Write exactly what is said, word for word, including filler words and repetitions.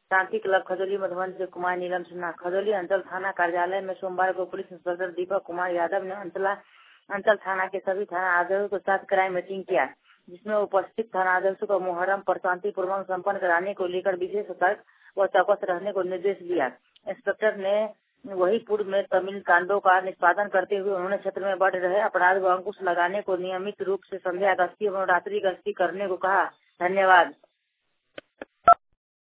शांति club Khajauli Madhuban से कुमार नीलम सिन्हा। खजौली अंचल थाना कार्यालय में सोमवार को पुलिस इंस्पेक्टर दीपक कुमार यादव ने अंचला अंचल थाना के सभी थाना आध्यक्षों के साथ क्राइम मीटिंग किया, जिसमें उपस्थित थाना अध्यक्षों को मुहर्रम पर शांतिपूर्वक संपन्न कराने को लेकर विशेष सतर्क व चौकस रहने को निर्देश दिया। इंस्पेक्टर ने वही पूर्व में तमिल कांडों का निष्पादन करते हुए उन्होंने क्षेत्र में बढ़ रहे अपराध को अंकुश लगाने को नियमित रूप से संध्या गश्ती एवं रात्रि गश्ती करने को कहा। धन्यवाद।